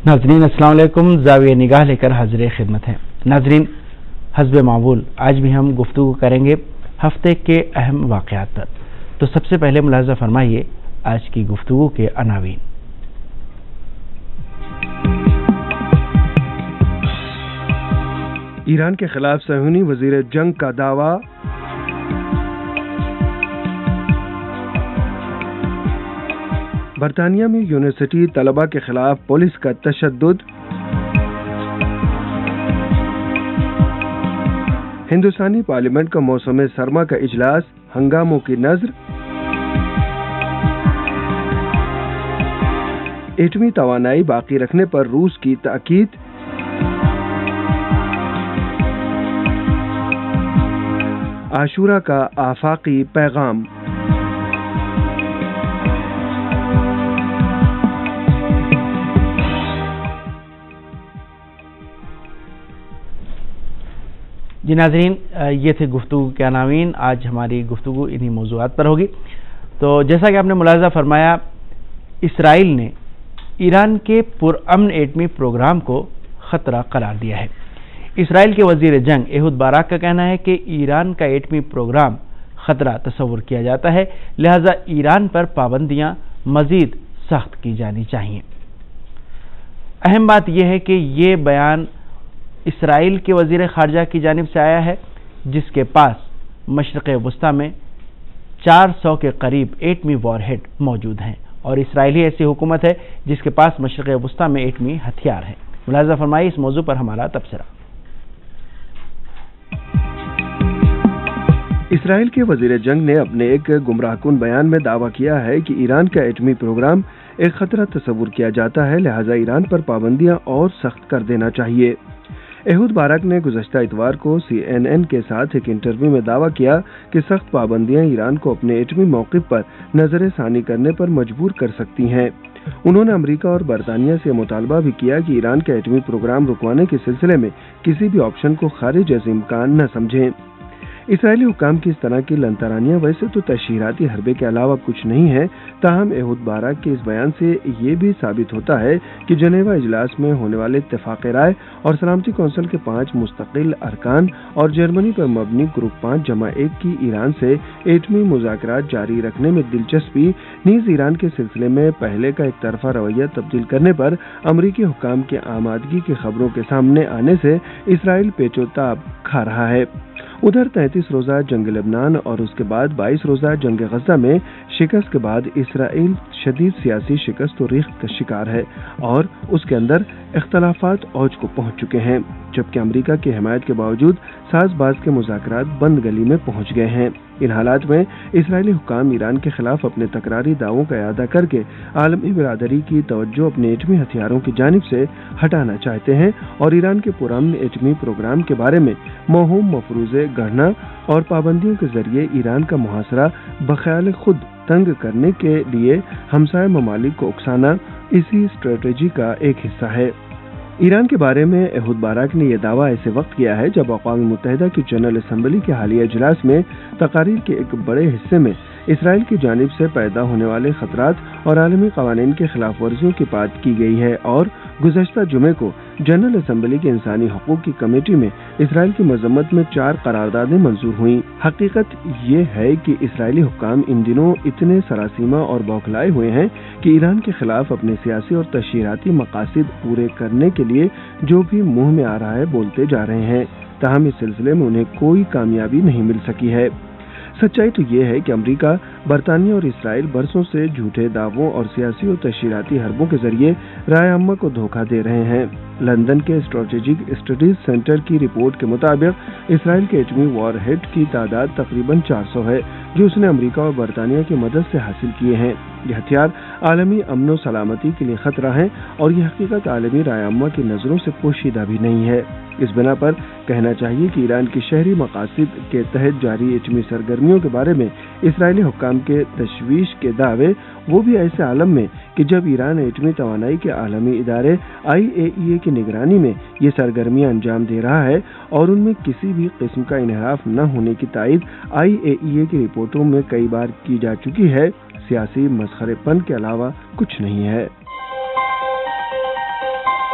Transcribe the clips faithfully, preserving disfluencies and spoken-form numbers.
नाजरीन अस्सलाम वालेकुम। ज़ाविया निगाह लेकर हाजिर खिदमत है। नाजरीन, हस्ब मामूल आज भी हम गुफ्तगू करेंगे हफ्ते के अहम वाक़यात पर। तो सबसे पहले मुलाज़ा फरमाइए आज की गुफ्तगू के अनावीन। ईरान के खिलाफ सहूनी वजीर जंग का दावा, बरतानिया में यूनिवर्सिटी तलबा के खिलाफ पुलिस का तशद्दुद, हिंदुस्तानी पार्लियामेंट का मौसम सरमा का इजलास, हंगामों की नजर, एटमी तवानाई बाकी रखने पर रूस की ताकीद, आशूरा का आफाकी पैगाम। जी नाज़रीन, ये थे गुफ्तगू के अनावीन। आज हमारी गुफ्तगू इन्हीं मौज़ूआत पर होगी। तो जैसा कि आपने मुलाज़ा फरमाया, इसराइल ने ईरान के पुरअमन एटमी प्रोग्राम को ख़तरा करार दिया है। इसराइल के वज़ीर जंग एहूद बाराक का कहना है कि ईरान का एटमी प्रोग्राम ख़तरा तस्वुर किया जाता है, लिहाजा ईरान पर पाबंदियां मज़ीद सख्त की जानी चाहिए। अहम बात यह है कि ये बयान इसराइल के वज़ीर ख़ारजा की जानिब से आया है, जिसके पास मशरिक़ वस्ता में चार सौ के करीब एटमी वॉरहेड मौजूद हैं और इसराइल ही ऐसी हुकूमत है जिसके पास मशरिक़ वस्ता में एटमी हथियार हैं। मुलाज़ा फरमाइए इस मौजू पर हमारा तबसरा। इसराइल के वज़ीर जंग ने अपने एक गुमराहकुन बयान में दावा किया है कि ईरान का एटमी प्रोग्राम एक खतरा तस्वुर किया जाता है, लिहाजा ईरान पर पाबंदियां और सख्त कर देना चाहिए। एहूद बाराक ने गुज़श्ता इतवार को सी एन एन के साथ एक इंटरव्यू में दावा किया कि सख्त पाबंदियां ईरान को अपने एटमी मौक़िफ़ पर नज़र सानी करने पर मजबूर कर सकती हैं। उन्होंने अमेरिका और बरतानिया से मुतालबा भी किया कि ईरान का एटमी प्रोग्राम रुकवाने के सिलसिले में किसी भी ऑप्शन को खारिज एज़ इम्कान न समझें। इसराइली हुक्काम की इस तरह की लंतरानियां वैसे तो तशहीराती हरबे के अलावा कुछ नहीं है, ताहम एहूद बाराक के इस बयान से ये भी साबित होता है कि जनेवा इजलास में होने वाले इत्तेफाक राय और सलामती कौंसिल के पांच मुस्तकिल अरकान और जर्मनी पर मबनी ग्रुप पांच जमा एक की ईरान से एटमी मुज़ाकरात जारी रखने में दिलचस्पी, नीज़ ईरान के सिलसिले में पहले का एक तरफा रवैया तब्दील करने पर अमरीकी हुक्काम की आमादगी की खबरों के सामने आने से इसराइल पेचोताब खा रहा है। उधर तैंतीस रोज़ा जंग लेबनान और उसके बाद बाईस रोज़ा जंग गज़ा में शिकस्त के बाद इसराइल शदीद सियासी शिकस्त और रिख्त का शिकार है और उसके अंदर इख्तलाफात औज को पहुंच चुके हैं, जबकि अमेरिका की हिमायत के बावजूद साज़बाज़ के मुज़ाकरात बंद गली में पहुंच गए हैं। इन हालात में इसराइली हुक्काम ईरान के खिलाफ अपने तकरारी दावों का इआदा करके आलमी बिरादरी की तवज्जो अपने एटमी हथियारों की जानिब से हटाना चाहते हैं और ईरान के पुरअमन एटमी प्रोग्राम के बारे में मौहूम मफरूज़े गढ़ना और पाबंदियों के जरिए ईरान का मुहासरा बख्याल खुद तंग करने के लिए हमसाय ममालिक को उकसाना इसी स्ट्रेटेजी का एक हिस्सा है। ईरान के बारे में एहूद बाराक ने यह दावा ऐसे वक्त किया है जब अक़वाम मुत्तहिदा की जनरल असम्बली के हालिया इजलास में तकारीर के एक बड़े हिस्से में इसराइल की जानिब से पैदा होने वाले खतरात और आलमी क़वानीन के खिलाफ वर्जियों की बात की गई है और गुज़श्ता जुमे को जनरल असम्बली की इंसानी हकूक़ की कमेटी में इसराइल की मजम्मत में चार करारदादें मंजूर हुई। हकीकत ये है कि इसराइली हुक्काम इन दिनों इतने सरासीमा और बौखलाए हुए हैं कि ईरान के खिलाफ अपने सियासी और तशहीराती मकासद पूरे करने के लिए जो भी मुंह में आ रहा है बोलते जा रहे हैं, ताहम इस सिलसिले में उन्हें कोई कामयाबी नहीं मिल सकी है। सच्चाई तो ये है कि अमेरिका, बरतानिया और इसराइल बरसों से झूठे दावों और सियासी और तशहीराती हरबों के जरिए राय अम्मा को धोखा दे रहे हैं। लंदन के स्ट्रेटेजिक स्टडीज सेंटर की रिपोर्ट के मुताबिक इसराइल के एटमी वॉरहेड की तादाद तकरीबन चार सौ है, जो उसने अमेरिका और बरतानिया की मदद से हासिल किए हैं। ये हथियार आलमी अमन व सलामती के लिए खतरा है और ये हकीकत आलमी राय अम्मा की नज़रों से पोशीदा भी नहीं है। इस बिना पर कहना चाहिए कि ईरान की शहरी मकासद के तहत जारी एटमी सरगर्मियों के बारे में इसराइली हुक्काम के तशवीश के दावे वो भी ऐसे आलम में कि जब ईरान एटमी तवानाई के आलमी इदारे आई ए ई ए की निगरानी में ये सरगर्मियां अंजाम दे रहा है और उनमें किसी भी किस्म का इन्हराफ न होने की तायद आई ए ई ए की रिपोर्टों में कई बार की जा चुकी है, सियासी मसखरेपन के अलावा कुछ नहीं है।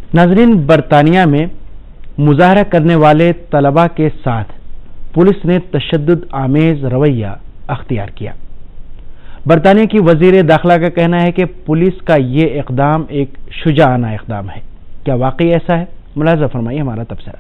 ناظرین، برطانیہ میں مظاہرہ کرنے والے طلباء کے ساتھ پولیس نے تشدد آمیز رویہ اختیار کیا۔ برطانیہ کی وزیر داخلہ کا کہنا ہے کہ پولیس کا یہ اقدام ایک شجاعانہ اقدام ہے۔ کیا واقعی ایسا ہے؟ ملاحظہ فرمائیے ہمارا تبصرہ۔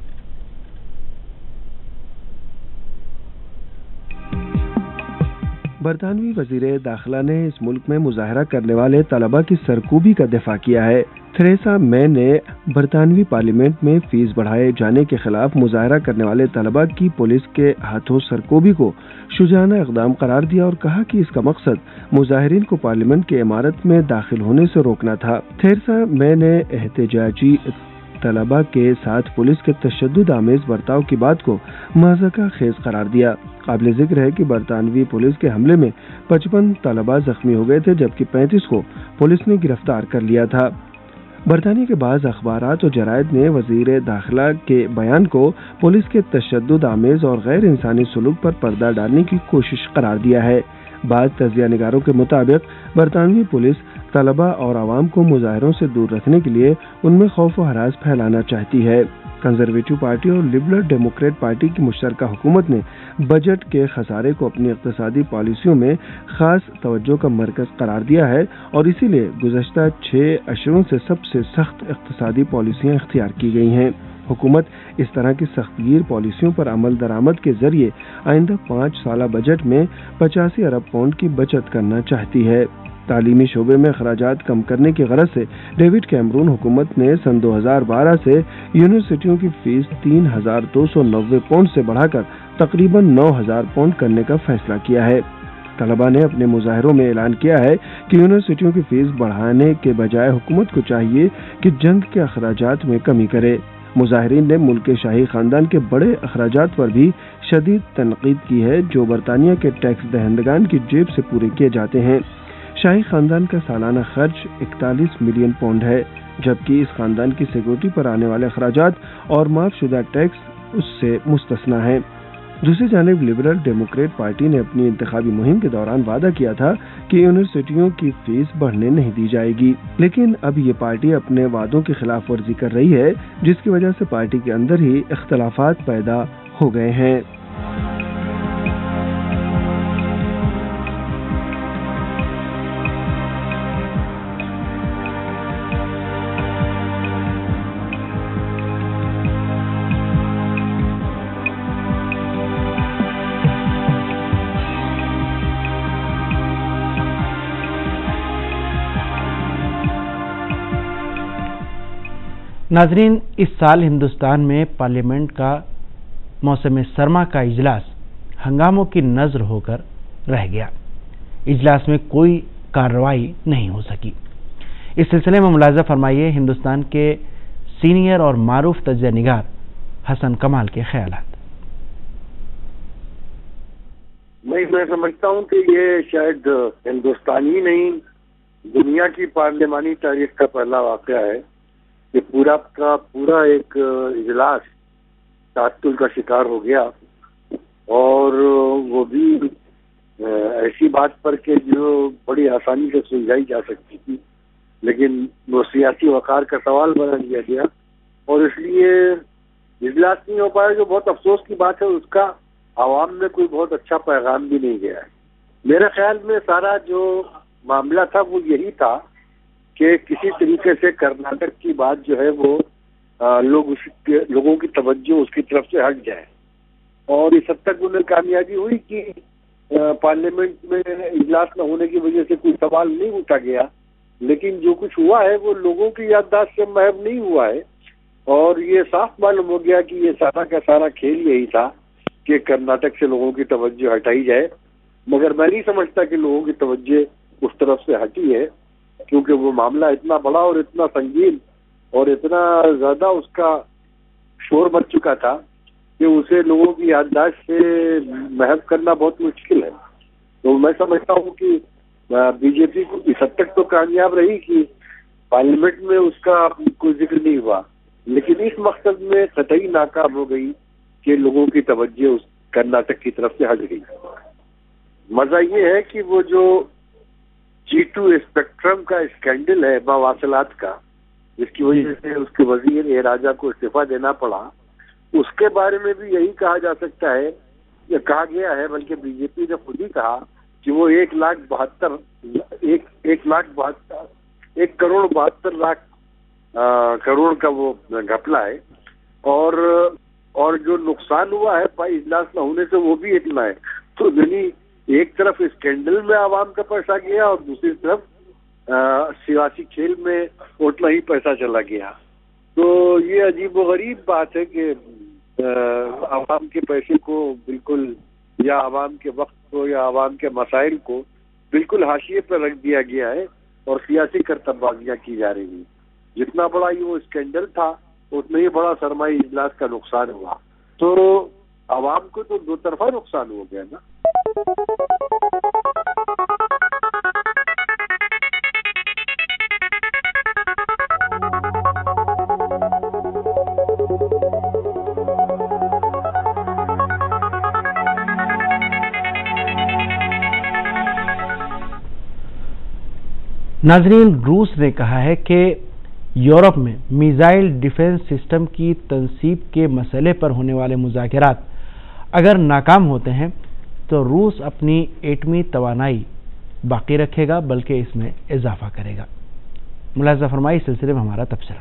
برطانوی وزیر داخلہ نے اس ملک میں مظاہرہ کرنے والے طلباء کی سرکوبی کا دفاع کیا ہے۔ تھریسا مے نے برطانوی پارلیمنٹ میں فیس بڑھائے جانے کے خلاف مظاہرہ کرنے والے طلباء کی پولیس کے ہاتھوں سرکوبی کو شجاعانہ اقدام قرار دیا اور کہا کہ اس کا مقصد مظاہرین کو پارلیمنٹ کی عمارت میں داخل ہونے سے روکنا تھا۔ تھریسا مے نے احتجاجی طلباء کے ساتھ پولیس کے تشدد آمیز برتاؤ کی بات کو مضحکہ خیز قرار دیا۔ قابل ذکر ہے کہ برطانوی پولیس کے حملے میں پچپن طلباء زخمی ہو گئے تھے، جبکہ پینتیس کو پولیس نے گرفتار کر لیا تھا۔ برطانیہ کے بعض اخبارات اور جرائد نے وزیر داخلہ کے بیان کو پولیس کے تشدد آمیز اور غیر انسانی سلوک پر پردہ ڈالنے کی کوشش قرار دیا ہے۔ بعض تجزیہ نگاروں کے مطابق برطانوی پولیس طلباء اور عوام کو مظاہروں سے دور رکھنے کے لیے ان میں خوف و ہراس پھیلانا چاہتی ہے۔ کنزرویٹو پارٹی اور لبرل ڈیموکریٹ پارٹی کی مشترکہ حکومت نے بجٹ کے خسارے کو اپنی اقتصادی پالیسیوں میں خاص توجہ کا مرکز قرار دیا ہے اور اسی لیے گزشتہ چھ اشروں سے سب سے سخت اقتصادی پالیسیاں اختیار کی گئی ہیں۔ حکومت اس طرح کی سخت گیر پالیسیوں پر عمل درآمد کے ذریعے آئندہ پانچ سالہ بجٹ میں پچاسی ارب پاؤنڈ کی بچت کرنا چاہتی ہے۔ تعلیمی شعبے میں اخراجات کم کرنے کی غرض سے ڈیوڈ کیمرون حکومت نے سن دو ہزار بارہ سے یونیورسٹیوں کی فیس تین ہزار دو سو نوے پاؤنڈ سے بڑھا کر تقریباً نو ہزار پاؤنڈ کرنے کا فیصلہ کیا ہے۔ طلباء نے اپنے مظاہروں میں اعلان کیا ہے کہ یونیورسٹیوں کی فیس بڑھانے کے بجائے حکومت کو چاہیے کہ جنگ کے اخراجات میں کمی کرے۔ مظاہرین نے ملک کے شاہی خاندان کے بڑے اخراجات پر بھی شدید تنقید کی ہے جو برطانیہ کے ٹیکس دہندگان کی جیب سے پورے کیے جاتے ہیں۔ شاہی خاندان کا سالانہ خرچ اکتالیس ملین پاؤنڈ ہے، جبکہ اس خاندان کی سیکورٹی پر آنے والے اخراجات اور معاف شدہ ٹیکس اس سے مستثنی ہیں۔ دوسری جانب لبرل ڈیموکریٹ پارٹی نے اپنی انتخابی مہم کے دوران وعدہ کیا تھا کہ یونیورسٹیوں کی فیس بڑھنے نہیں دی جائے گی، لیکن اب یہ پارٹی اپنے وعدوں کی خلاف ورزی کر رہی ہے، جس کی وجہ سے پارٹی کے اندر ہی اختلافات پیدا ہو گئے ہیں۔ ناظرین، اس سال ہندوستان میں پارلیمنٹ کا موسم سرما کا اجلاس ہنگاموں کی نذر ہو کر رہ گیا۔ اجلاس میں کوئی کارروائی نہیں ہو سکی۔ اس سلسلے میں ملاحظہ فرمائیے ہندوستان کے سینئر اور معروف تجزیہ نگار حسن کمال کے خیالات۔ میں سمجھتا ہوں کہ یہ شاید ہندوستان ہی نہیں، دنیا کی پارلیمانی تاریخ کا پہلا واقعہ ہے کہ پورا کا پورا ایک اجلاس تعطل کا شکار ہو گیا، اور وہ بھی ایسی بات پر کہ جو بڑی آسانی سے سلجھائی جا سکتی تھی، لیکن وہ سیاسی وقار کا سوال بنا لیا گیا اور اس لیے اجلاس نہیں ہو پایا، جو بہت افسوس کی بات ہے۔ اس کا عوام میں کوئی بہت اچھا پیغام بھی نہیں گیا ہے۔ میرے خیال میں سارا جو معاملہ تھا وہ یہی تھا کہ کسی طریقے سے کرناٹک کی بات جو ہے وہ لوگ اس کے لوگوں کی توجہ اس کی طرف سے ہٹ جائے، اور اس حد تک انہیں کامیابی ہوئی کہ پارلیمنٹ میں اجلاس نہ ہونے کی وجہ سے کوئی سوال نہیں اٹھا گیا، لیکن جو کچھ ہوا ہے وہ لوگوں کی یادداشت سے محو نہیں ہوا ہے، اور یہ صاف معلوم ہو گیا کہ یہ سارا کا سارا کھیل یہی تھا کہ کرناٹک سے لوگوں کی توجہ ہٹائی جائے، مگر میں نہیں سمجھتا کہ لوگوں کی توجہ اس طرف سے ہٹی ہے، کیونکہ وہ معاملہ اتنا بڑا اور اتنا سنگین اور اتنا زیادہ اس کا شور مچ چکا تھا کہ اسے لوگوں کی یادداشت سے محو کرنا بہت مشکل ہے۔ تو میں سمجھتا ہوں کہ بی جے پی کو اس حد تک تو کامیاب رہی کہ پارلیمنٹ میں اس کا کوئی ذکر نہیں ہوا، لیکن اس مقصد میں قطعی ناکام ہو گئی کہ لوگوں کی توجہ اس کرناٹک کی طرف سے ہٹ گئی۔ مزہ یہ ہے کہ وہ جو جی ٹو اسپیکٹرم کا اسکینڈل ہے مواصلات کا، جس کی وجہ سے اس کے وزیر اے راجہ کو استعفیٰ دینا پڑا، اس کے بارے میں بھی یہی کہا جا سکتا ہے، یا کہا گیا ہے، بلکہ بی جے پی نے خود ہی کہا کہ وہ ایک لاکھ بہتر ایک ایک لاکھ بہتر ایک کروڑ بہتر لاکھ کروڑ کا وہ گھپلا ہے، اور اور جو نقصان ہوا ہے پائی اجلاس نہ ہونے سے وہ بھی اتنا ہے. تو یعنی ایک طرف اسکینڈل میں عوام کا پیسہ گیا اور دوسری طرف سیاسی کھیل میں اتنا ہی پیسہ چلا گیا. تو یہ عجیب و غریب بات ہے کہ عوام کے پیسے کو بالکل، یا عوام کے وقت کو، یا عوام کے مسائل کو بالکل حاشیے پر رکھ دیا گیا ہے اور سیاسی کرتب بازیاں کی جا رہی ہیں. جتنا بڑا یہ وہ اسکینڈل تھا اتنا ہی بڑا سرمائی اجلاس کا نقصان ہوا. تو عوام کو تو دو طرفہ نقصان ہو گیا نا. ناظرین، روس نے کہا ہے کہ یورپ میں میزائل ڈیفنس سسٹم کی تنصیب کے مسئلے پر ہونے والے مذاکرات اگر ناکام ہوتے ہیں تو روس اپنی ایٹمی توانائی باقی رکھے گا، بلکہ اس میں اضافہ کرے گا. ملاحظہ فرمائی اس سلسلے میں ہمارا تبصرہ.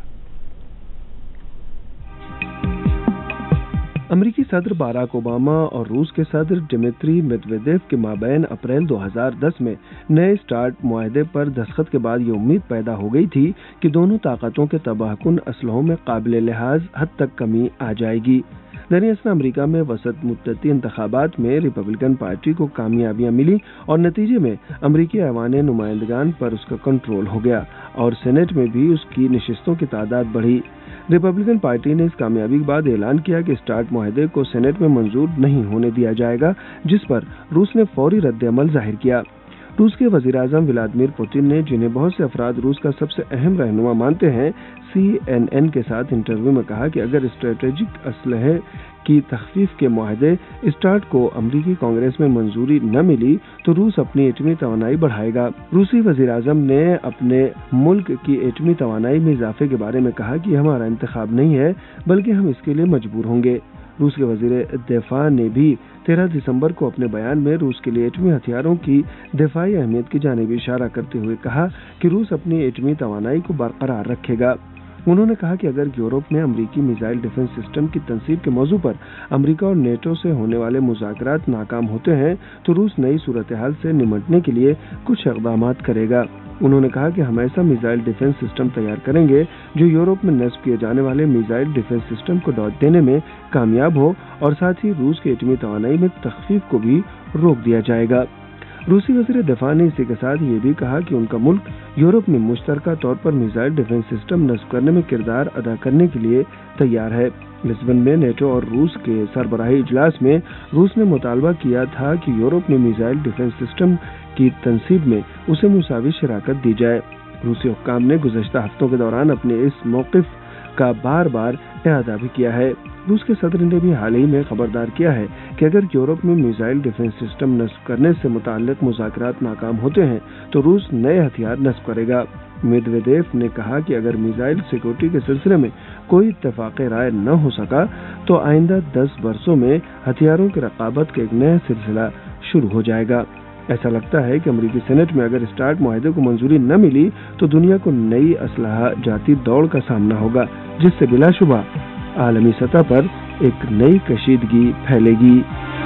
امریکی صدر باراک اوباما اور روس کے صدر ڈمیٹری میدویدیو کے مابین اپریل دو ہزار دس میں نئے سٹارٹ معاہدے پر دستخط کے بعد یہ امید پیدا ہو گئی تھی کہ دونوں طاقتوں کے تباہ کن اسلحوں میں قابل لحاظ حد تک کمی آ جائے گی. دراصل امریکہ میں وسط مدتی انتخابات میں ریپبلکن پارٹی کو کامیابیاں ملی اور نتیجے میں امریکی ایوان نمائندگان پر اس کا کنٹرول ہو گیا اور سینٹ میں بھی اس کی نشستوں کی تعداد بڑھی. ریپبلکن پارٹی نے اس کامیابی کے بعد اعلان کیا کہ سٹارٹ معاہدے کو سینٹ میں منظور نہیں ہونے دیا جائے گا، جس پر روس نے فوری رد عمل ظاہر کیا. روس کے وزیر اعظم ولادیمیر پوتن نے، جنہیں بہت سے افراد روس کا سب سے اہم رہنما مانتے ہیں، سی این این کے ساتھ انٹرویو میں کہا کہ اگر اسٹریٹجک اسلحے کی تخفیف کے معاہدے اسٹارٹ کو امریکی کانگریس میں منظوری نہ ملی تو روس اپنی ایٹمی توانائی بڑھائے گا. روسی وزیر اعظم نے اپنے ملک کی ایٹمی توانائی میں اضافے کے بارے میں کہا کہ یہ ہمارا انتخاب نہیں ہے، بلکہ ہم اس کے لیے مجبور ہوں گے. روس کے وزیر دفاع نے بھی تیرہ دسمبر کو اپنے بیان میں روس کے لیے ایٹمی ہتھیاروں کی دفاعی اہمیت کی جانب اشارہ کرتے ہوئے کہا کہ روس اپنی ایٹمی توانائی کو برقرار رکھے گا. انہوں نے کہا کہ اگر یورپ میں امریکی میزائل ڈیفنس سسٹم کی تنصیب کے موضوع پر امریکہ اور نیٹو سے ہونے والے مذاکرات ناکام ہوتے ہیں تو روس نئی صورتحال سے نمٹنے کے لیے کچھ اقدامات کرے گا. انہوں نے کہا کہ ہم ایسا میزائل ڈیفنس سسٹم تیار کریں گے جو یورپ میں نصب کیے جانے والے میزائل ڈیفنس سسٹم کو ڈاٹ دینے میں کامیاب ہو اور ساتھ ہی روس کی ایٹمی توانائی میں تخفیف کو بھی روک دیا جائے گا. روسی وزیر دفاع نے اسی کے ساتھ یہ بھی کہا کہ ان کا ملک یورپ میں مشترکہ طور پر میزائل ڈیفنس سسٹم نصب کرنے میں کردار ادا کرنے کے لیے تیار ہے. لسبن میں نیٹو اور روس کے سربراہی اجلاس میں روس نے مطالبہ کیا تھا کہ یورپ میں میزائل ڈیفنس سسٹم کی تنصیب میں اسے مساوی شراکت دی جائے. روسی حکام نے گزشتہ ہفتوں کے دوران اپنے اس موقف کا بار بار اعادہ بھی کیا ہے. روس کے صدر نے بھی حال ہی میں خبردار کیا ہے کہ اگر یورپ میں میزائل ڈیفنس سسٹم نصب کرنے سے متعلق مذاکرات ناکام ہوتے ہیں تو روس نئے ہتھیار نصب کرے گا. میدویدیو نے کہا کہ اگر میزائل سیکورٹی کے سلسلے میں کوئی اتفاق رائے نہ ہو سکا تو آئندہ دس برسوں میں ہتھیاروں کی رقابت کا ایک نیا سلسلہ شروع ہو جائے گا. ایسا لگتا ہے کہ امریکی سینٹ میں اگر اسٹارٹ معاہدے کو منظوری نہ ملی تو دنیا کو نئی اسلحہ جاتی دوڑ کا سامنا ہوگا، جس سے بلا شبہ عالمی سطح پر ایک نئی کشیدگی پھیلے گی.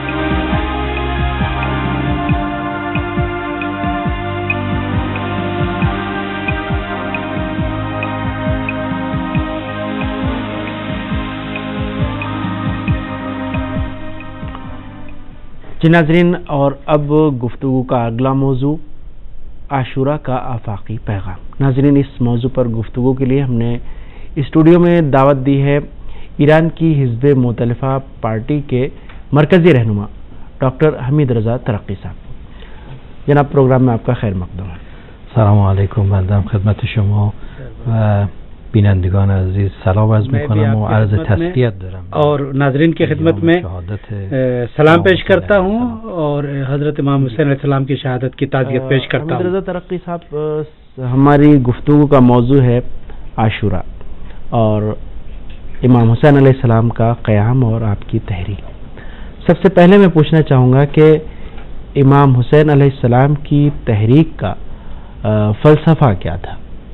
جی ناظرین، اور اب گفتگو کا اگلا موضوع عاشورہ کا آفاقی پیغام. ناظرین، اس موضوع پر گفتگو کے لیے ہم نے اسٹوڈیو میں دعوت دی ہے ایران کی حزب مؤتلفہ پارٹی کے مرکزی رہنما ڈاکٹر حمید رضا ترقی صاحب. جناب، پروگرام میں آپ کا خیر مقدم ہے. سلام علیکم. بنده خدمت شما و بینندگان عزیز سلام عرض میکنم و عرض تسلیت دارم اور ناظرین کی خدمت میں سلام پیش کرتا ہوں اور حضرت امام حسین علیہ السلام کی شہادت کی تعزیت پیش کرتا ہوں. حمید رضا ترقی صاحب، ہماری گفتگو کا موضوع ہے عاشورہ اور امام حسین علیہ السلام کا قیام اور آپ کی تحریک. سب سے پہلے میں پوچھنا چاہوں گا کہ امام حسین علیہ السلام کی تحریک کا فلسفہ کیا تھا؟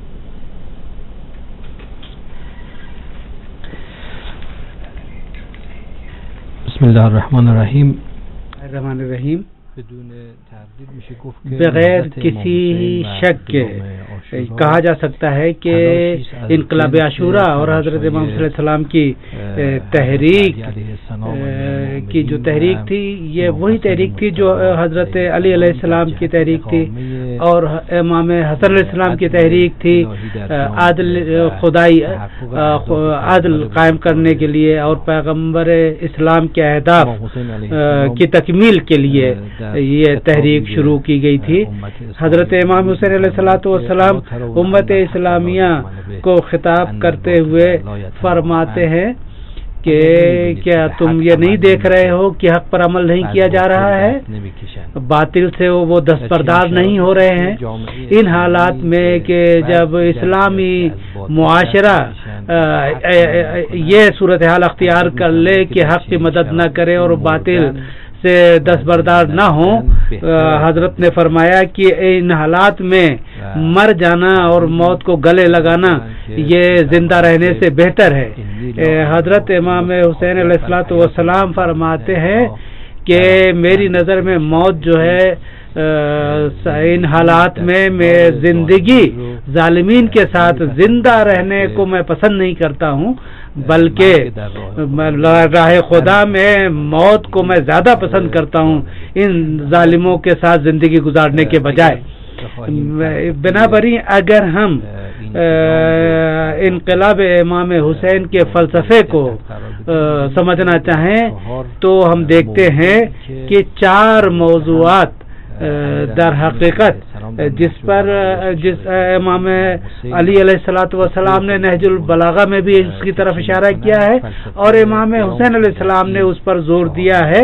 بسم اللہ الرحمن الرحیم. الرحمن الرحیم. بدون تردید میشه گفت که بغیر کسی شک کے کہا جا سکتا ہے کہ انقلاب عاشورہ اور حضرت امام صلی اللہ علیہ وسلم کی تحریک کی جو تحریک تھی یہ وہی تحریک تھی جو حضرت علی علیہ السلام کی تحریک تھی اور امام حسن علیہ السلام کی تحریک تھی عادل خدائی عادل قائم کرنے کے لیے اور پیغمبر اسلام کے اہداف کی تکمیل کے لیے یہ تحریک شروع کی گئی تھی. حضرت امام حسین علیہ الصلوۃ والسلام امت اسلامیہ کو خطاب کرتے ہوئے فرماتے ہیں کہ کیا تم یہ نہیں دیکھ رہے ہو کہ حق پر عمل نہیں کیا جا رہا ہے, باطل سے وہ دستبردار نہیں ہو رہے ہیں. ان حالات میں کہ جب اسلامی معاشرہ یہ صورتحال اختیار کر لے کہ حق کی مدد نہ کرے اور باطل سے دستبردار نہ ہوں, حضرت نے فرمایا کہ ان حالات میں مر جانا اور موت کو گلے لگانا یہ زندہ رہنے سے بہتر ہے. حضرت امام حسین علیہ الصلوۃ والسلام فرماتے ہیں کہ میری نظر میں موت جو ہے ان حالات میں میں زندگی ظالمین کے ساتھ زندہ رہنے کو میں پسند نہیں کرتا ہوں, بلکہ راہ خدا میں موت کو میں زیادہ پسند کرتا ہوں ان ظالموں کے ساتھ زندگی گزارنے کے بجائے. بنابراین اگر ہم انقلاب امام حسین کے فلسفے کو سمجھنا چاہیں تو ہم دیکھتے ہیں کہ چار موضوعات در حقیقت جس پر جس امام علی علیہ الصلوۃ والسلام نے نہج البلاغہ میں بھی اس کی طرف اشارہ کیا ہے اور امام حسین علیہ السلام نے اس پر زور دیا ہے.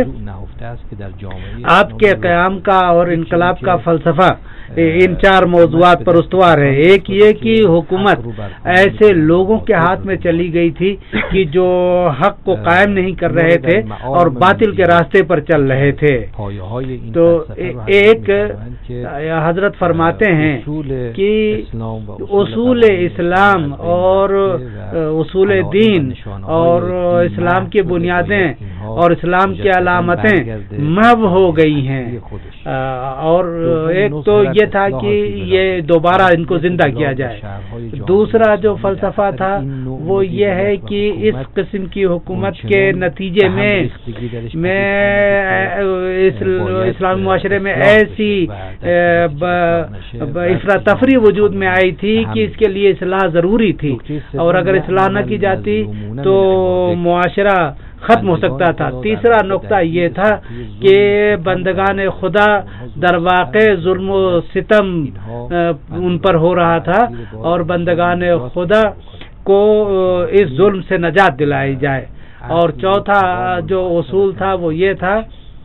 آپ کے قیام کا اور انقلاب کا فلسفہ ان چار موضوعات پر استوار ہے. ایک یہ کہ حکومت ایسے لوگوں کے ہاتھ میں چلی گئی تھی کہ جو حق کو قائم نہیں کر رہے تھے اور باطل کے راستے پر چل رہے تھے. تو ایک حضرت فرماتے ہیں کہ اصول اسلام اور اصول دین اور اسلام کی بنیادیں اور اسلام کی علامتیں محو ہو گئی ہیں. اور ایک تو یہ تھا کہ یہ دوبارہ ان کو زندہ کیا جائے. دوسرا جو فلسفہ تھا وہ یہ ہے کہ اس قسم کی حکومت کے نتیجے میں میں اسلامی معاشرے میں ایسی افراتفری وجود میں آئی تھی کہ اس کے لیے اصلاح ضروری تھی اور اگر اصلاح نہ کی جاتی تو معاشرہ ختم ہو سکتا تھا. تیسرا نقطہ یہ تھا کہ بندگان خدا در واقع ظلم و ستم ان پر ہو رہا تھا اور بندگان خدا کو اس ظلم سے نجات دلائی جائے. اور چوتھا جو اصول تھا وہ یہ تھا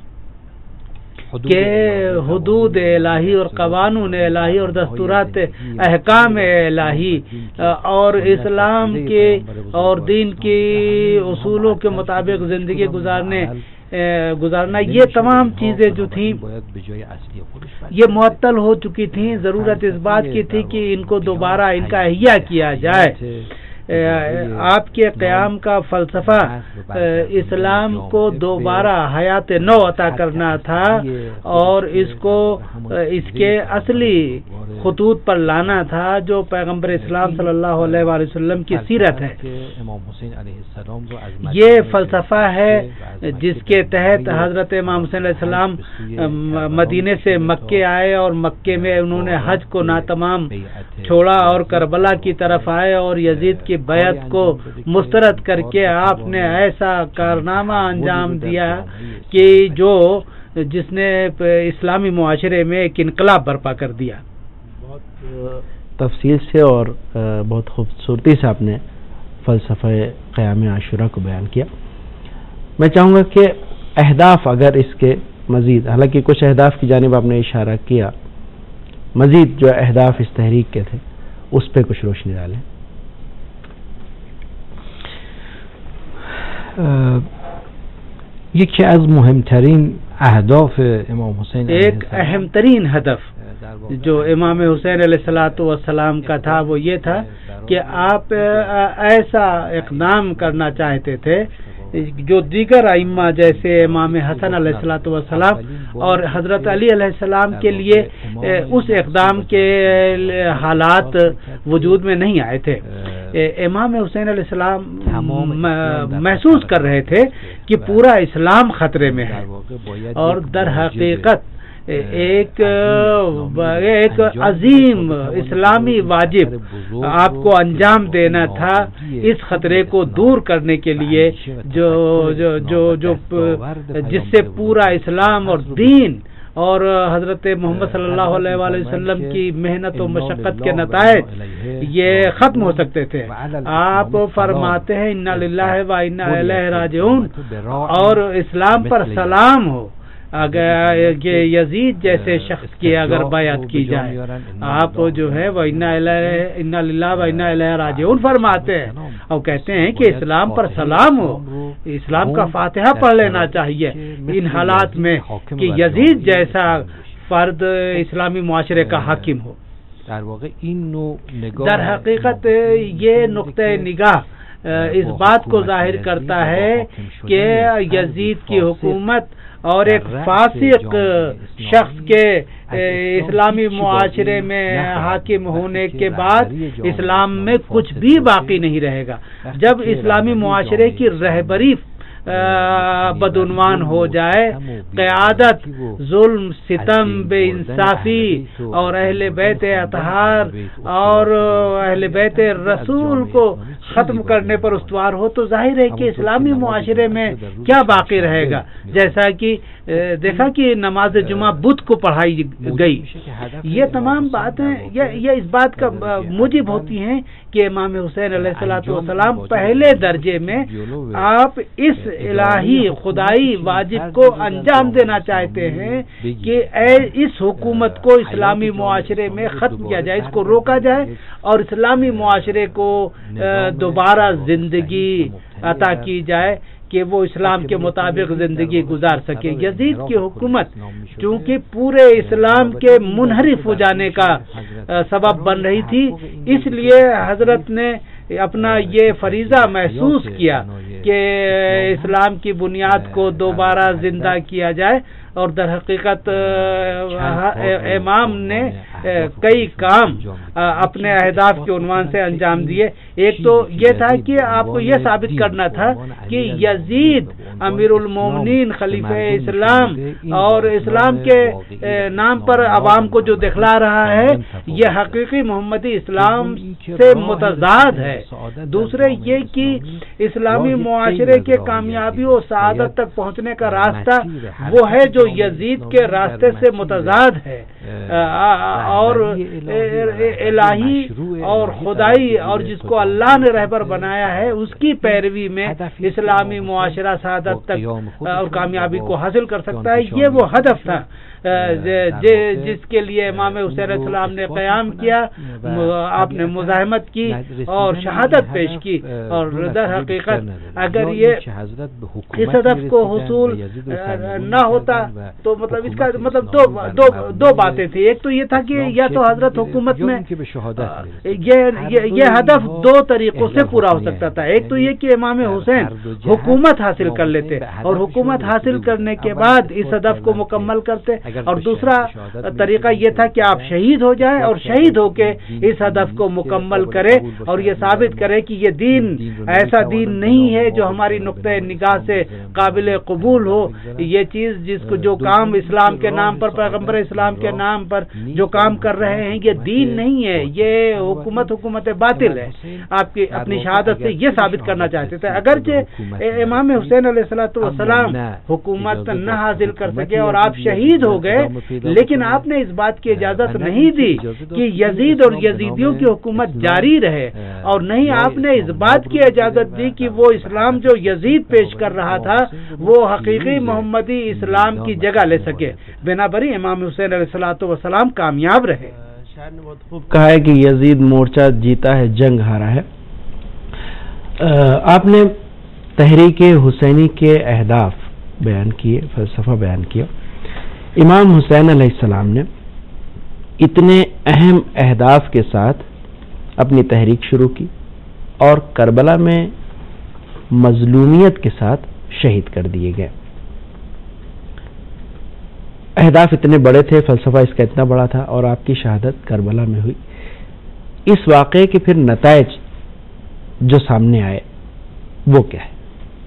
کہ حدود الہی اور قوانین الہی اور دستورات احکام الہی اور اسلام کے اور دین کے اصولوں کے مطابق زندگی گزارنے گزارنا یہ تمام چیزیں جو تھیں یہ معطل ہو چکی تھیں. ضرورت اس بات کی تھی کہ ان کو دوبارہ ان کا احیاء کیا جائے. آپ کے قیام کا فلسفہ اسلام کو دوبارہ حیات نو عطا کرنا تھا اور اس کو اس کے اصلی خطوط پر لانا تھا جو پیغمبر اسلام صلی اللہ علیہ وآلہ وسلم کی سیرت ہے. یہ فلسفہ ہے جس کے تحت حضرت امام حسین علیہ السلام مدینے سے مکے آئے اور مکے میں انہوں نے حج کو ناتمام چھوڑا اور کربلا کی طرف آئے اور یزید کی بیعت کو مسترد کر کے آپ نے ایسا کارنامہ انجام دیا کہ جو جس نے اسلامی معاشرے میں ایک انقلاب برپا کر دیا. بہت تفصیل سے اور بہت خوبصورتی سے آپ نے فلسفہ قیام عاشورہ کو بیان کیا. میں چاہوں گا کہ اہداف اگر اس کے مزید، حالانکہ کچھ اہداف کی جانب آپ نے اشارہ کیا، مزید جو اہداف اس تحریک کے تھے اس پہ کچھ روشنی ڈالیں. یکی از مهمترین اهداف امام حسین ایک اہم ترین ہدف جو امام حسین علیہ الصلوۃ والسلام کا تھا وہ یہ تھا کہ آپ ایسا اقدام کرنا چاہتے تھے جو دیگر ائمہ جیسے امام حسن علیہ الصلوۃ والسلام اور حضرت علی علیہ السلام کے لیے اس اقدام کے حالات وجود میں نہیں آئے تھے. امام حسین علیہ السلام محسوس کر رہے تھے کہ پورا اسلام خطرے میں ہے اور در حقیقت ایک ایک عظیم اسلامی واجب آپ کو انجام دینا تھا اس خطرے کو دور کرنے کے لیے جو جو جو جو جس سے پورا اسلام اور دین اور حضرت محمد صلی اللہ علیہ وآلہ وسلم کی محنت و مشقت کے نتائج یہ ختم ہو سکتے تھے. آپ فرماتے ہیں انا للہ و انا الیہ راجعون اور اسلام پر سلام ہو اگر یہ یزید جیسے شخص کی اگر بیعت کی جائے. آپ جو ہے وہ انا للہ و انا الیہ راجعون فرماتے ہیں اور کہتے ہیں کہ اسلام پر سلام ہو, اسلام کا فاتحہ پڑھ لینا چاہیے ان حالات میں کہ یزید جیسا فرد اسلامی معاشرے کا حاکم ہو. در حقیقت یہ نقطہ نگاہ اس بات کو ظاہر کرتا ہے کہ یزید کی حکومت اور ایک فاسق شخص کے اسلامی معاشرے میں حاکم ہونے کے بعد اسلام میں کچھ بھی باقی نہیں رہے گا. جب اسلامی معاشرے کی رہبری بدعنوان ہو جائے, قیادت ظلم ستم بے انصافی اور اہل بیت اطہار اور اہل بیت رسول کو ختم کرنے پر استوار ہو تو ظاہر ہے کہ اسلامی معاشرے میں کیا باقی رہے گا. جیسا کہ دیکھا کہ نماز جمعہ بدھ کو پڑھائی گئی, یہ تمام باتیں یہ اس بات کا موجب ہوتی ہیں کہ امام حسین علیہ الصلوۃ والسلام پہلے درجے میں آپ اس الہی خدائی واجب کو انجام دینا چاہتے ہیں کہ اس حکومت کو اسلامی معاشرے میں ختم کیا جائے, اس کو روکا جائے اور اسلامی معاشرے کو دوبارہ زندگی عطا کی جائے کہ وہ اسلام کے مطابق زندگی گزار سکے. یزید کی حکومت چونکہ پورے اسلام کے منحرف ہو جانے کا سبب بن رہی تھی, اس لیے حضرت نے اپنا یہ فریضہ محسوس کیا کہ اسلام کی بنیاد کو دوبارہ زندہ کیا جائے. اور در حقیقت امام نے کئی کام اپنے اہداف کے عنوان سے انجام دیے. ایک تو یہ تھا کہ آپ کو یہ ثابت کرنا تھا کہ یزید امیر المومنین خلیفہ اسلام اور اسلام کے نام پر عوام کو جو دکھلا رہا ہے یہ حقیقی محمدی اسلام سے متضاد ہے. دوسرے یہ کہ اسلامی معاشرے کے کامیابی و سعادت تک پہنچنے کا راستہ وہ ہے جو یزید کے راستے سے متضاد ہے اور الہی اور خدائی اور جس کو اللہ نے رہبر بنایا ہے اس کی پیروی میں اسلامی معاشرہ سعادت تک اور کامیابی کو حاصل کر سکتا ہے. یہ وہ ہدف تھا جس کے لیے امام حسین علیہ السلام نے قیام کیا, آپ نے مزاحمت کی اور شہادت پیش کی. اور در حقیقت اگر یہ اس ہدف کو حصول نہ ہوتا تو مطلب اس کا مطلب دو دو دو باتیں تھیں. ایک تو یہ تھا کہ یا تو حضرت حکومت میں یہ یہ ہدف دو طریقوں سے پورا ہو سکتا تھا. ایک تو یہ کہ امام حسین حکومت حاصل کر لیتے اور حکومت حاصل کرنے کے بعد اس ہدف کو مکمل کرتے, اور دوسرا طریقہ یہ تھا کہ آپ شہید ہو جائیں اور شہید ہو کے اس ہدف کو مکمل کرے اور یہ ثابت کرے کہ یہ دین ایسا دین نہیں ہے جو ہماری نقطۂ نگاہ سے قابل قبول ہو. یہ چیز جس کو جو کام اسلام کے نام پر پیغمبر اسلام کے نام پر جو کام کر رہے ہیں یہ دین نہیں ہے, یہ حکومت حکومت باطل ہے. آپ کی اپنی شہادت سے یہ ثابت کرنا چاہتے تھے. اگرچہ امام حسین علیہ الصلوۃ والسلام حکومت نہ حاصل کر سکے اور آپ شہید ہو گئے, لیکن آپ نے اس بات کی اجازت نہیں دی کہ یزید اور یزیدیوں کی حکومت جاری رہے, اور نہیں آپ نے اس بات کی اجازت دی کہ وہ اسلام جو یزید پیش کر رہا تھا وہ حقیقی محمدی اسلام کی جگہ لے سکے. بنابراین امام حسین علیہ الصلوۃ والسلام کامیاب رہے. شاعر نے بہت خوب کہا ہے کہ یزید مورچہ جیتا ہے جنگ ہارا ہے. آپ نے تحریک حسینی کے اہداف بیان کیے، فلسفہ بیان کیا. امام حسین علیہ السلام نے اتنے اہم اہداف کے ساتھ اپنی تحریک شروع کی اور کربلا میں مظلومیت کے ساتھ شہید کر دیے گئے. اہداف اتنے بڑے تھے، فلسفہ اس کا اتنا بڑا تھا، اور آپ کی شہادت کربلا میں ہوئی. اس واقعے کے پھر نتائج جو سامنے آئے وہ کیا ہے؟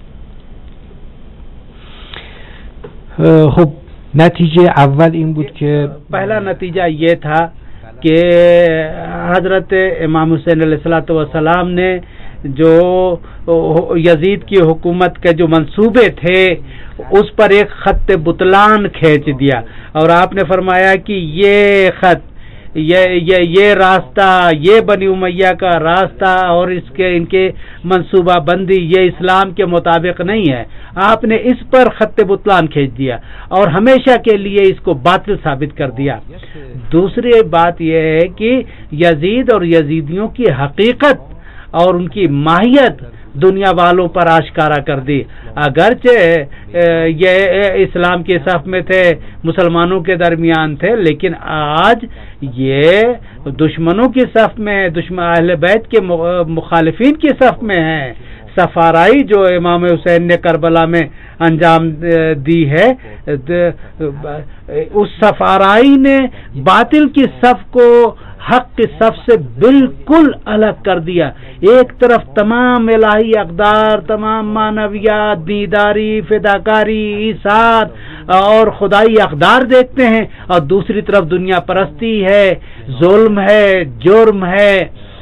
خب نتیجه اول این بود که پہلا نتیجہ یہ تھا کہ حضرت امام حسین علیہ السلام نے جو یزید کی حکومت کے جو منصوبے تھے اس پر ایک خط بطلان کھینچ دیا، اور آپ نے فرمایا کہ یہ خط یہ یہ یہ راستہ، یہ بنی امیہ کا راستہ اور اس کے ان کے منصوبہ بندی یہ اسلام کے مطابق نہیں ہے. آپ نے اس پر خط بطلان کھینچ دیا اور ہمیشہ کے لیے اس کو باطل ثابت کر دیا. دوسری بات یہ ہے کہ یزید اور یزیدیوں کی حقیقت اور ان کی ماہیت دنیا والوں پر آشکارا کر دی. اگرچہ یہ اسلام کے صف میں تھے، مسلمانوں کے درمیان تھے، لیکن آج یہ دشمنوں کی صف میں، دشمن اہل بیت کے مخالفین کی صف میں ہیں. سفارائی جو امام حسین نے کربلا میں انجام دی ہے، اس سفارائی نے باطل کی صف کو حق کی صف سے بالکل الگ کر دیا. ایک طرف تمام الہی اقدار، تمام معنویات، دینداری، فداکاری، ایثار اور خدائی اقدار دیکھتے ہیں، اور دوسری طرف دنیا پرستی ہے، ظلم ہے، جرم ہے،